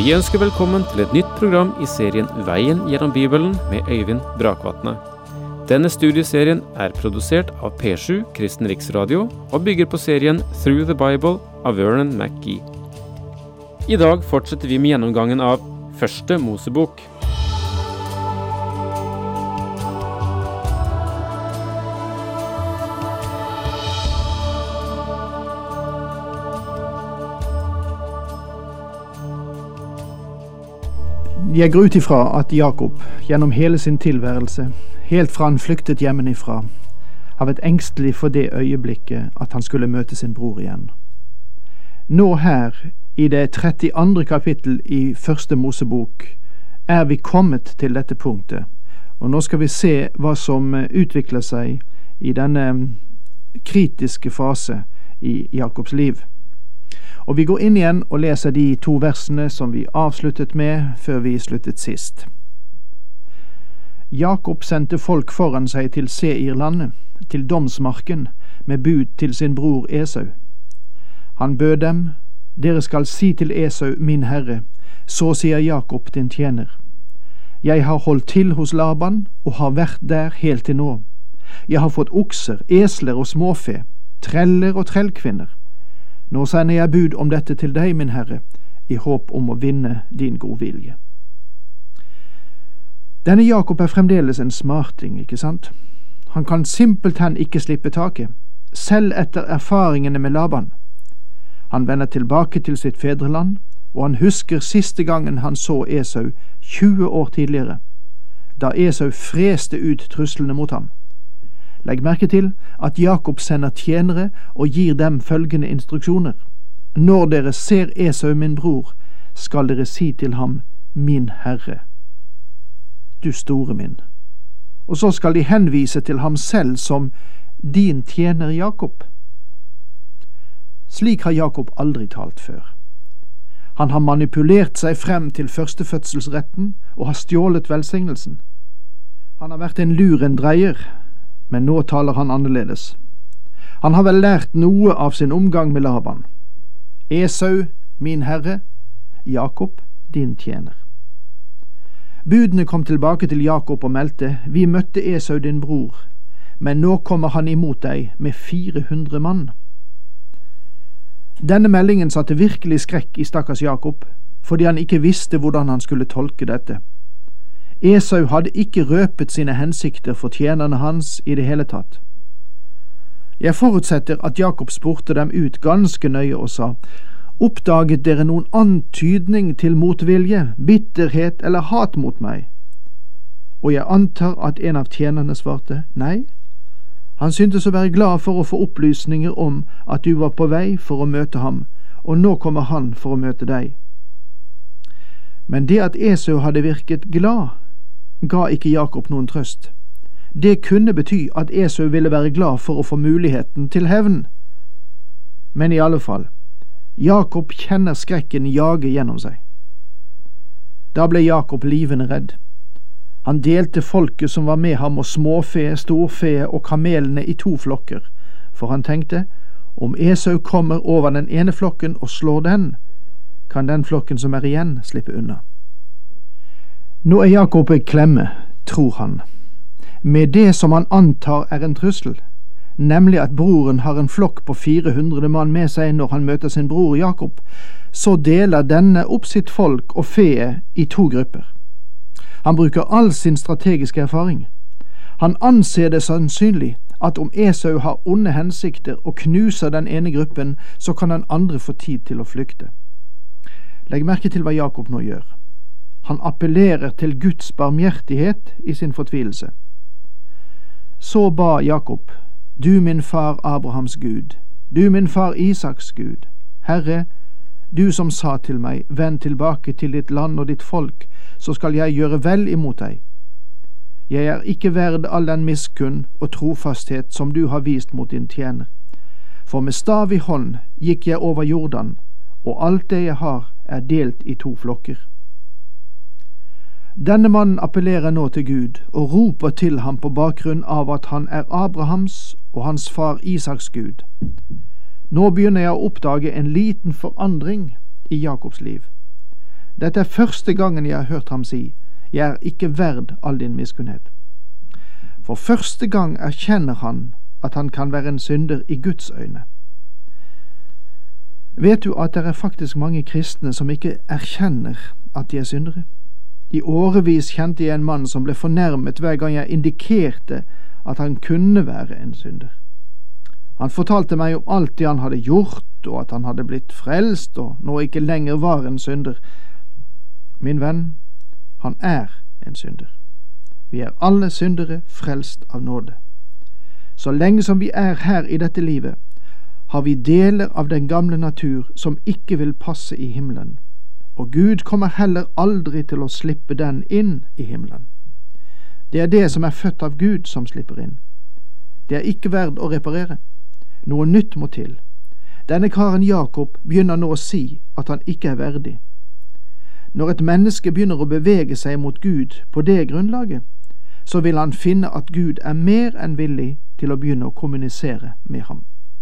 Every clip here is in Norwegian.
Vi ønsker velkommen til et nytt program i serien Veien gjennom Bibelen med Øyvind Brakvatne. Denne studieserien er produsert av P7 Kristen Riksradio og bygger på serien Through the Bible av Vernon McGee. I dag fortsetter vi med gjennomgangen av Første Mosebok. Jeg går ut ifra at Jakob gjennom hele sin tilværelse, helt fra han flyktet hjemmefra, har vært engstelig for det øyeblikket at han skulle møte sin bror igjen. Nå her, i det 32. kapittel i Første Mosebok, er vi kommet til dette punktet, og nå skal vi se hva som utvikler seg i denne kritiske fase i Jakobs liv. Og vi går inn igjen og leser de 2 versene som vi avsluttet med før vi sluttet sist. Jakob sendte folk foran seg til Seirlandet, til domsmarken, med bud til sin bror Esau. Han bød dem: «Dere skal si til Esau, min herre, så sier Jakob din tjener. Jeg har holdt til hos Laban og har vært der helt til nå. Jeg har fått okser, esler og småfe, treller og trellkvinner. Nå sender jeg bud om dette til deg, min herre, i håp om å vinne din god vilje.» Denne Jakob er fremdeles en smarting, ikke sant? Han kan simpelthen ikke slippe taket, selv etter erfaringene med Laban. Han vender tilbake til sitt fedreland, og han husker siste gangen han så Esau 20 år tidligere, da Esau freste ut truslene mot ham. Legg merke til at Jakob sender tjenere og gir dem følgende instruksjoner: «Når dere ser Esau min bror, skal dere si til ham, min herre, du store min.» Og så skal de henvise til ham selv som din tjener Jakob. Slik har Jakob aldri talt før. Han har manipulert seg frem til førstefødselsretten og har stjålet velsignelsen. Han har vært en lurendreier, men nå taler han annerledes. Han har vel lært noe av sin omgang med Laban. Esau, min herre, Jakob, din tjener. Budene kom tilbake til Jakob og meldte: «Vi møtte Esau din bror, men nå kommer han imot deg med 400 mann.» Denne meldingen satte virkelig skrekk i stakkars Jakob, fordi han ikke visste hvordan han skulle tolke dette. Esau hadde ikke røpet sine hensikter for tjenerne hans i det hele tatt. Jeg forutsetter at Jakob spurte dem ut ganske nøye og sa: «Oppdaget dere noen antydning til motvilje, bitterhet eller hat mot meg?» Og jeg antar at en av tjenerne svarte: «Nei.» Han syntes å være glad for å få opplysninger om at du var på vei for å møte ham, og nå kommer han for å møte deg. Men det at Esau hadde virket glad, ga ikke Jakob noen trøst. Det kunne bety at Esau ville være glad for å få muligheten til hevn. Men i alle fall, Jakob kjenner skrekken jage gjennom seg. Da ble Jakob livende redd. Han delte folket som var med ham og småfe, storfe og kamelene i 2 flokker, for han tenkte: om Esau kommer over den ene flokken og slår den, kan den flokken som er igjen slippe unna. Nå er Jakob i klemme, tror han, med det som han antar er en trussel, nemlig at broren har en flokk på 400 mann med seg når han møter sin bror Jakob. Så deler denne opp sitt folk og fe i 2 grupper. Han bruker all sin strategiske erfaring. Han anser det sannsynlig at om Esau har onde hensikter og knuser den ene gruppen, så kan den andre få tid til å flykte. Legg merke til hva Jakob nå gjør. Han appellerer til Guds barmhjertighet i sin fortvilelse. Så ba Jakob: «Du min far Abrahams Gud, du min far Isaks Gud, Herre, du som sa til meg, vend tilbake til ditt land og ditt folk, så skal jeg gjøre vel imot deg. Jeg er ikke verd all den miskunn og trofasthet som du har vist mot din tjener. For med stav i hånd gikk jeg over Jordan, og alt det jeg har er delt i 2 flokker. Denne mannen appellerer nå til Gud og roper til ham på bakgrunn av at han er Abrahams og hans far Isaks Gud. Nå begynner jeg å oppdage en liten forandring i Jakobs liv. Dette er første gangen jeg har hørt ham si, jeg er ikke verd all din miskunnhet. For første gang erkjenner han at han kan være en synder i Guds øyne. Vet du at det er faktisk mange kristne som ikke erkjenner at de er syndere? I årevis kjente jeg en mann som ble fornærmet hver gang jeg indikerte at han kunne være en synder. Han fortalte meg om alt det han hadde gjort, og at han hadde blitt frelst, og nå ikke lenger var en synder. Min venn, han er en synder. Vi er alle syndere frelst av nåde. Så lenge som vi er her i dette livet, har vi deler av den gamle natur som ikke vil passe i himmelen, og Gud kommer heller aldri til å slippe den inn i himmelen. Det er det som er født av Gud som slipper inn. Det er ikke verd å reparere. Noe nytt må til. Denne karen Jakob begynner nå å si at han ikke er verdig. Når et menneske begynner å bevege seg mot Gud på det grunnlaget, så vil han finne at Gud er mer enn villig til å begynne å kommunisere med ham.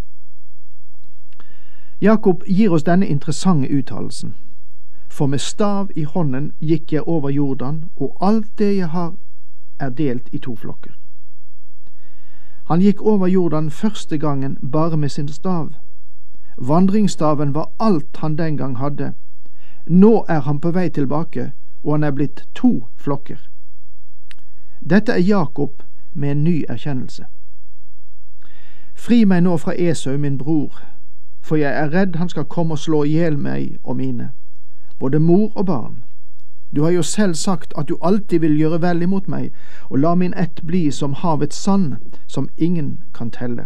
Jakob gir oss denne interessante uttalelsen. For med stav i hånden gikk jeg over Jordan, og alt det jeg har er delt i 2 flokker. Han gikk over Jordan første gangen bare med sin stav. Vandringsstaven var alt han den gang hadde. Nå er han på vei tilbake, og han er blitt 2 flokker. Dette er Jakob med en ny erkjennelse. Fri meg nå fra Esau, min bror, for jeg er redd han skal komme og slå ihjel meg og mine, både mor og barn. Du har jo selv sagt at du alltid vil gjøre vel imot meg, og la min ett bli som havets sand, som ingen kan telle.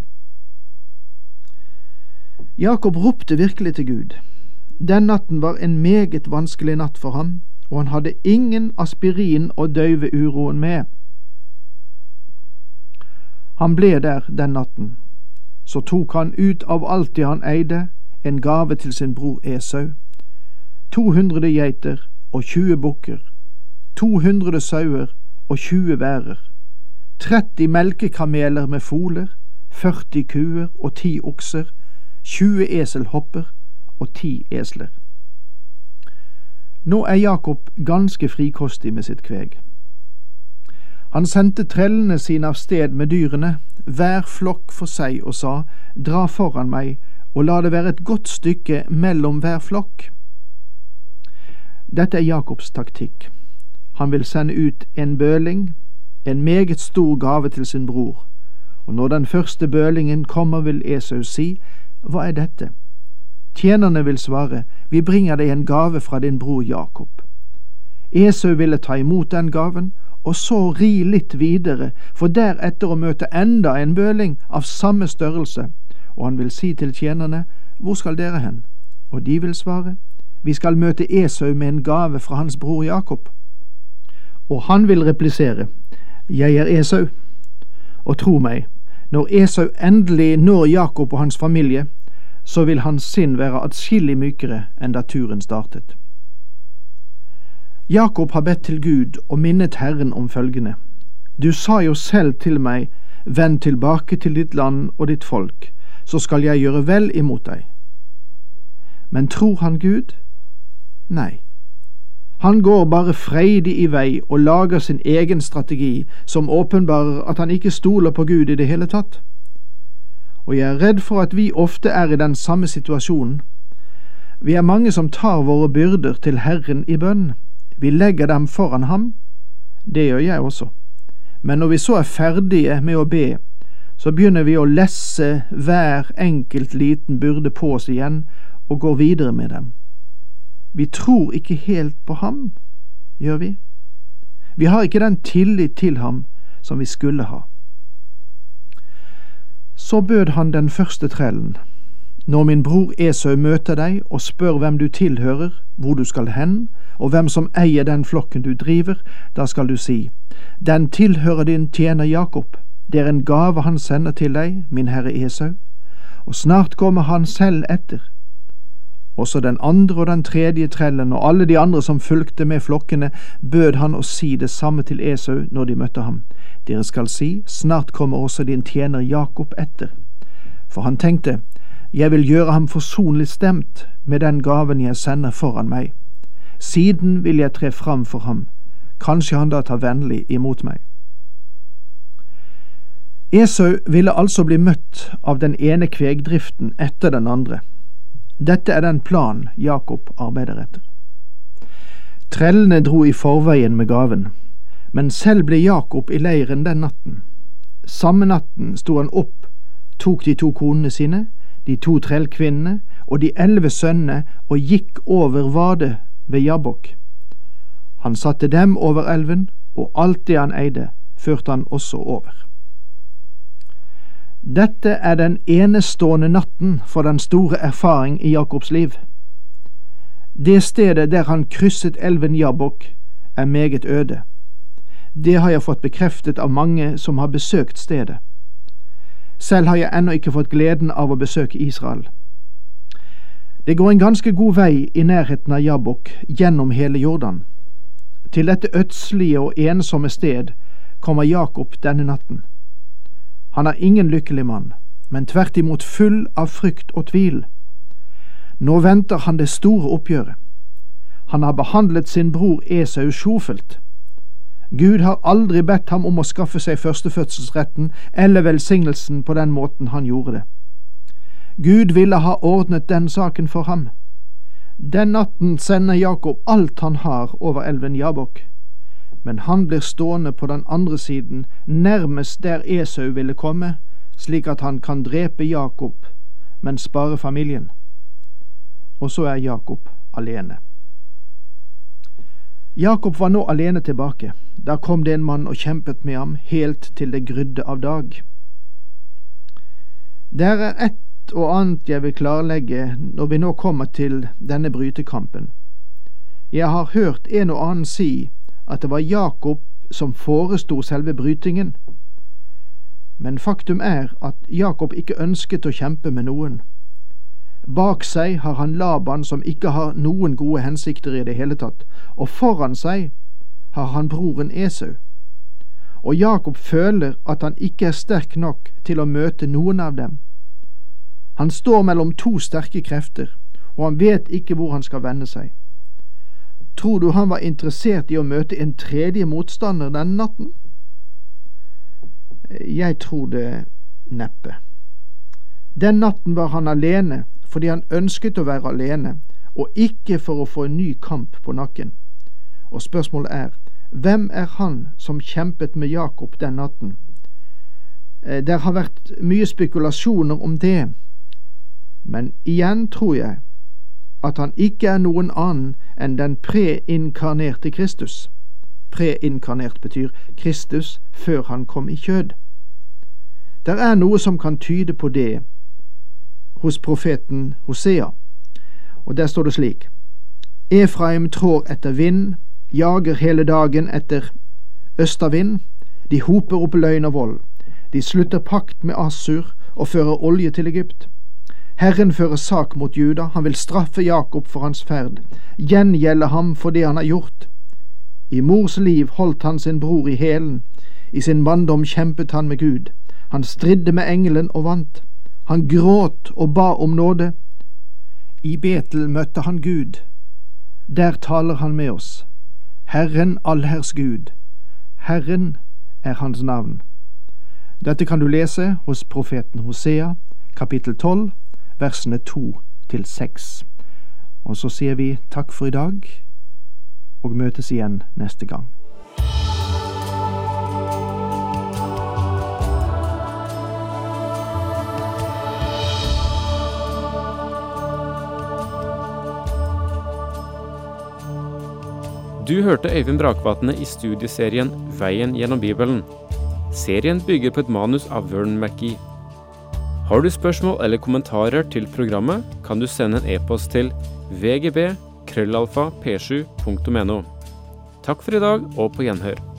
Jakob ropte virkelig til Gud. Den natten var en meget vanskelig natt for ham, og han hadde ingen aspirin å døyve uroen med. Han ble der den natten. Så tok han ut av alt det han eide, en gave til sin bror Esau. 200 geiter og 20 bukker, 200 sauer og 20 værer, 30 melkekameler med foler, 40 kuer og 10 okser, 20 eselhopper og 10 esler. Nå er Jakob ganske frikostig med sitt kveg. Han sendte trellene sine av sted med dyrene, hver flokk for seg, og sa, dra foran meg, og la det være et godt stykke mellom hver flokk. Dette er Jakobs taktikk. Han vil sende ut en bøling, en meget stor gave til sin bror, og når den første bølingen kommer vil Esau si, hva er dette? Tjenerne vil svare, vi bringer deg en gave fra din bror Jakob. Esau ville ta imot den gaven, og så ri litt videre, for deretter å møte enda en bøling av samme størrelse, og han vil si til tjenerne, hvor skal dere hen? Og de vil svare, vi skal møte Esau med en gave fra hans bror Jakob. Og han vil replisere, jeg er Esau. Og tro meg, når Esau endelig når Jakob og hans familie, så vil hans sinn være atskillig mykere enn da turen startet. Jakob har bedt til Gud og minnet Herren om følgende. Du sa jo selv til meg, vend tilbake til ditt land og ditt folk, så skal jeg gjøre vel imot deg. Men tror han Gud? Nei. Han går bare freidig i vei og lager sin egen strategi, som åpenbarer at han ikke stoler på Gud i det hele tatt. Og jeg er redd for at vi ofte er i den samme situasjonen. Vi er mange som tar våre byrder til Herren i bønn. Vi legger dem foran ham. Det gjør jeg også. Men når vi så er ferdige med å be, så begynner vi å lesse hver enkelt liten byrde på oss igjen og går videre med dem. Vi tror ikke helt på ham, gjør vi? Vi har ikke den tillit til ham som vi skulle ha. Så bød han den første trellen. Når min bror Esau møter deg og spør hvem du tilhører, hvor du skal hen, og hvem som eier den flokken du driver, da skal du si, den tilhører din tjener Jakob. Det er en gave han sender til deg, min herre Esau, og snart kommer han selv etter. Også den andre og den tredje trellen og alle de andre som fulgte med flokkene, bød han å si det samme til Esau når de møtte ham. Dere skal si, snart kommer også din tjener Jakob etter. For han tenkte, jeg vil gjøre ham forsonlig stemt med den gaven jeg sender foran meg. Siden vil jeg tre fram for ham. Kanskje han da tar vennlig imot meg. Esau ville altså bli møtt av den ene kvegdriften etter den andre. Dette er den plan Jakob arbeider etter. Trellene dro i forveien med gaven, men selv ble Jakob i leiren den natten. Samme natten stod han opp, tok de 2 konene sine, de 2 trellkvinnene og de 11 sønnene og gikk over vadet ved Jabbok. Han satte dem over elven, og alt det han eide, førte han også over. Dette er den enestående natten for den store erfaring i Jakobs liv. Det stedet der han krysset elven Jabbok er meget øde. Det har jeg fått bekreftet av mange som har besøkt stedet. Selv har jeg ennå ikke fått gleden av å besøke Israel. Det går en ganske god vei i nærheten av Jabbok gjennom hele Jordan. Til dette ødslige og ensomme sted kommer Jakob denne natten. Han er ingen lykkelig mann, men tvert imot full av frykt og tvil. Nå venter han det store oppgjøret. Han har behandlet sin bror Esau sjofelt. Gud har aldri bedt ham om å skaffe seg førstefødselsretten eller velsignelsen på den måten han gjorde det. Gud ville ha ordnet den saken for ham. Den natten sender Jakob alt han har over elven Jabbok, men han blir stående på den andre siden, nærmest der Esau ville komme, slik at han kan drepe Jakob, men spare familien. Og så er Jakob alene. Jakob var nå alene tilbake. Der kom det en mann og kjempet med ham helt til det grydde av dag. Der er ett og annet jeg vil klarlegge når vi nå kommer til denne brytekampen. Jeg har hørt en og annen si at det var Jakob som forestod selve brytingen, men faktum er at Jakob ikke ønsket å kjempe med noen. Bak seg har han Laban som ikke har noen gode hensikter i det hele tatt, og foran seg har han broren Esau. Og Jakob føler at han ikke er sterk nok til å møte noen av dem. Han står mellom 2 sterke krefter, og han vet ikke hvor han skal vende seg. Tror du han var interessert i å møte en tredje motstander denne natten? Jeg tror det neppe. Den natten var han alene fordi han ønsket å være alene, og ikke for å få en ny kamp på nakken. Og spørsmålet er, hvem er han som kjempet med Jakob den natten? Der har vært mye spekulasjoner om det, men igjen tror jeg at han ikke er noen annen enn den preinkarnerte Kristus. Preinkarnert betyr Kristus før han kom i kjød. Der er noe som kan tyde på det hos profeten Hosea, og der står det slik: Efraim trår etter vind, jager hele dagen etter østavind, de hoper opp løgn og vold, de slutter pakt med Assur og fører olje til Egypt. Herren fører sak mot Juda, han vil straffe Jakob for hans ferd, gjengjelde ham for det han har gjort. I mors liv holdt han sin bror i hælen, i sin manndom kjempet han med Gud, han stridde med engelen og vant. Han gråt og ba om nåde. I Betel møtte han Gud. Der taler han med oss. Herren allherrs Gud. Herren er hans navn. Dette kan du lese hos profeten Hosea, kapittel 12, versene 2-6. Og så sier vi takk for i dag, og møtes igjen neste gang. Du hørte Øyvind Brakvatne i studieserien Veien gjennom Bibelen. Serien bygger på et manus av Vern McGee. Har du spørsmål eller kommentarer til programmet, kan du sende en e-post til vgb@p7.no. Takk for i dag, og på gjenhør.